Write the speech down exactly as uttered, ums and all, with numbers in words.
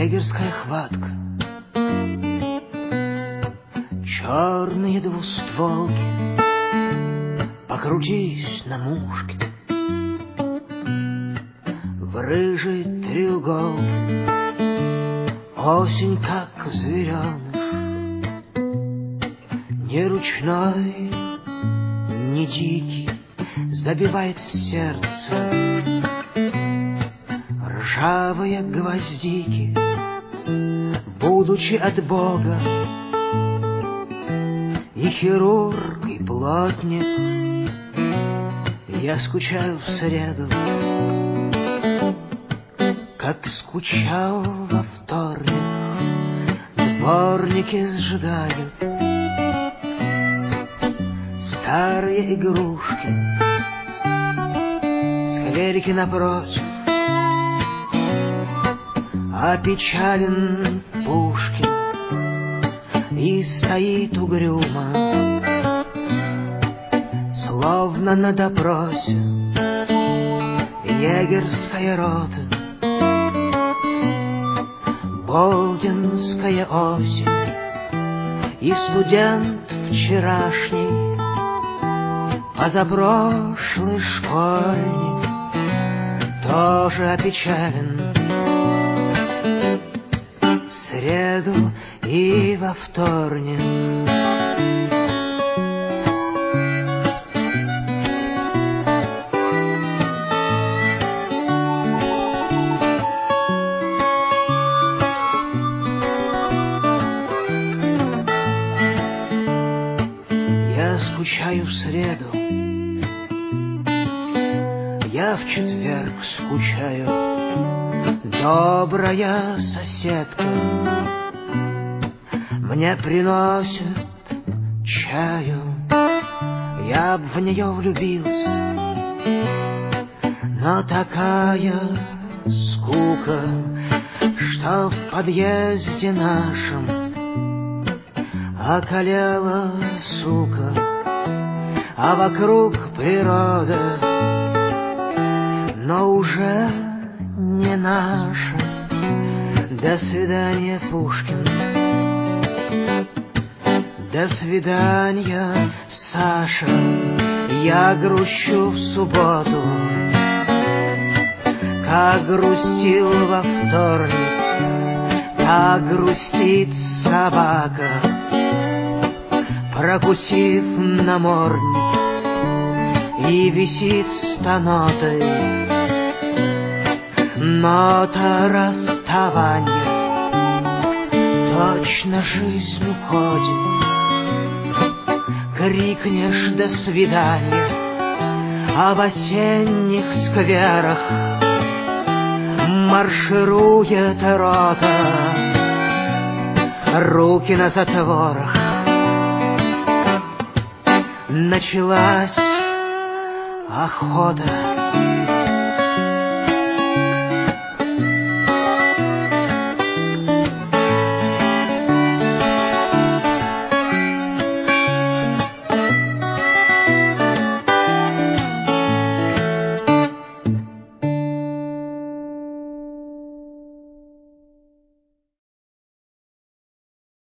егерская хватка, черные двустволки, покрутись на мушке в рыжей треуголке. Осень, как звереныш, не ручной, не дикий, забивает в сердце ржавые гвоздики. Будучи от Бога и хирург, и плотник, я скучаю в среду, как скучал во вторник. Дворники сжигают старые игрушки, скверики напротив опечален Пушкин и стоит угрюмо, словно на допросе егерская рота. Болдинская осень и студент вчерашний, позапрошлый школьник, тоже опечален в среду и во вторник. Скучаю в среду, я в четверг скучаю. Добрая соседка мне приносит чаю, я б в нее влюбился, но такая скука, что в подъезде нашем околела сука, а вокруг природа, но уже не наша. До свидания, Пушкин. До свидания, Саша. Я грущу в субботу, как грустил во вторник, как грустит собака, прокусив намордник, и висит стонотой нота расставания. Точно жизнь уходит, крикнешь «до свидания», а в осенних скверах марширует рота, руки на затворах. Началась охота.